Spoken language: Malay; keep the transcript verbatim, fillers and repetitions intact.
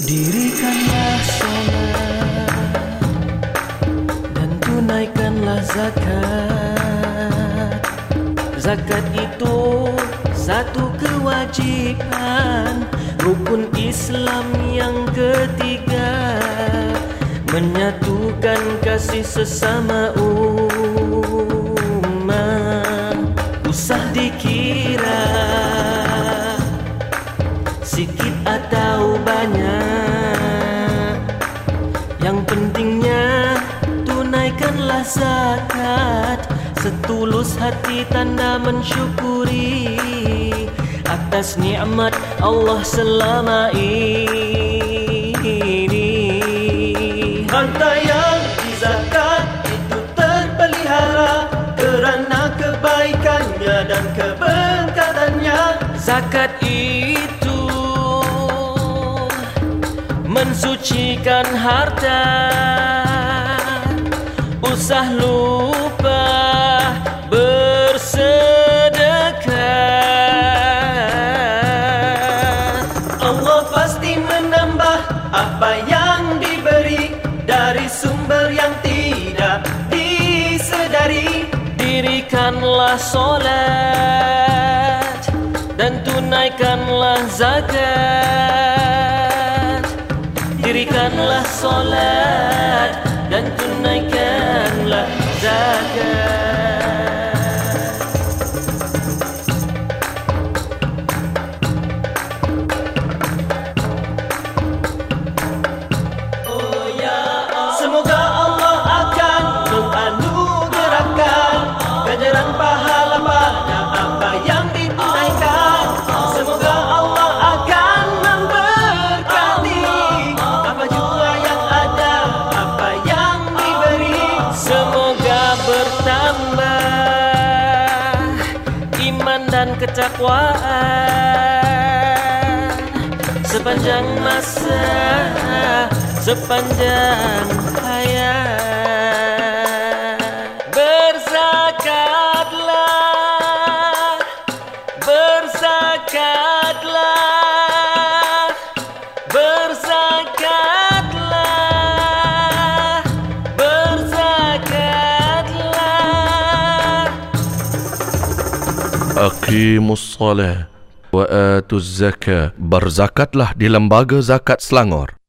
Dirikanlah solat dan tunaikanlah zakat. Zakat itu satu kewajiban, rukun Islam yang ketiga, menyatukan kasih sesama umat. Usah dikira sikit atau banyak, yang pentingnya tunaikanlah zakat. Setulus hati tanda mensyukuri atas nikmat Allah selama ini. Harta yang dizakat itu terpelihara kerana kebaikannya dan keberkatannya. Zakat itu mensucikan harta, usah lupa bersedekah. Allah pasti menambah apa yang diberi dari sumber yang tidak disedari. Dirikanlah solat dan tunaikanlah zakat. Dirikanlah solat dan tunaikanlah zakat. Oh ya Allah, semoga Allah akan menganugerahkan ganjaran pahala pada apa yang ditunaikan. Semoga Allah akan memberkati apa jua yang ada, apa yang diberi. Semoga bertambah iman dan ketakwaan sepanjang masa, sepanjang hayat. Berzakatlah, berzakatlah, berzakatlah, berzakatlah. Aqimus salat wa atuz zakah. Berzakatlah di Lembaga Zakat Selangor.